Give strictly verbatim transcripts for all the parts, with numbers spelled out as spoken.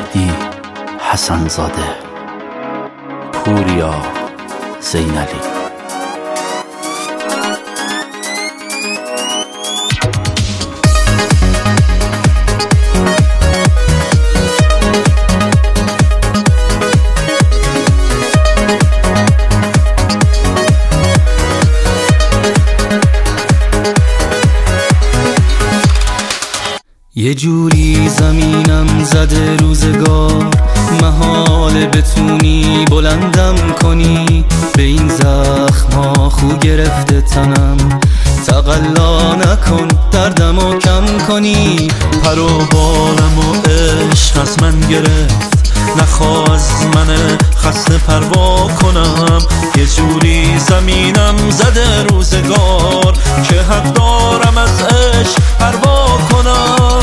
مهدی حسن زاده، پوریا زینالی. یه جوری زمینم زده روزگار، محاله بتونی بلندم کنی. به این زخما خو گرفته تنم، تقلا نکن دردمو کم کنی. پر و بالم و عشق از من گرفت، نخواه از من خسته پروا کنم. یه جوری زمینم زده روزگار که حق دارم از عشق پروا کنم.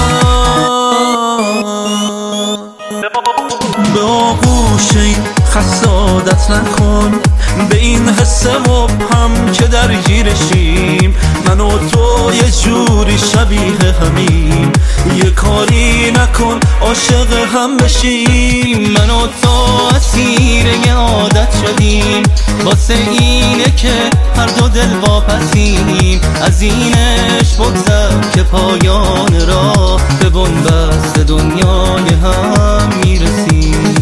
به آغوش این خسته عادت نکن، به این حس مبهم که درگیرشیم. من و تو یه جوری شبیه همیم، یه کاری نکن عاشق هم بشیم. من و تو اسیر یه عادت شدیم، واسه اینه که هر دو دل واپسیم. از اینش بگذر که پایان راه به بنبست دنیای هم میرسیم.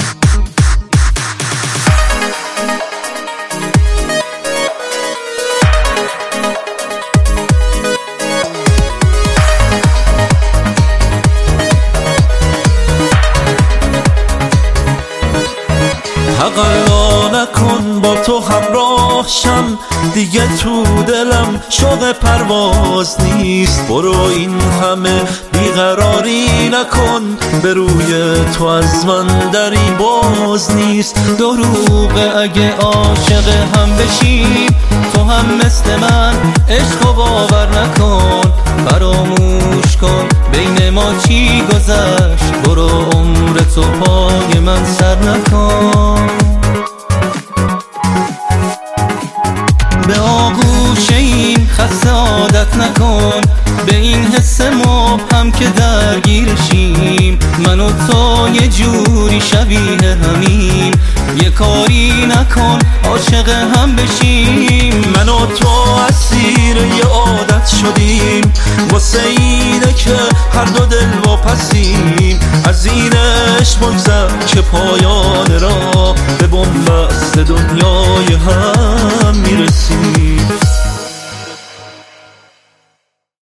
تقلا نکن با تو همراه شم، دیگه تو دلم شوق پرواز نیست. برو این همه بیقراری نکن، به روی تو از من دری باز نیست. دروغه اگه عاشق هم بشیم، تو هم مثل من عشق باور نکن. فراموش کن بین ما چی گذشت، برو عمر تو پای من سر نکن. به آغوش این خسته عادت نکن، به این حس مبهم که درگیرشیم. من و تو یه جوری شبیه همیم، یه کاری نکن عاشق هم بشیم. من و تو اسیر یه عادت شدیم، واسه اینه که هر دو دل واپسیم. از اینش بگذر که پایان راه به بنبست دنیای هم میرسیم.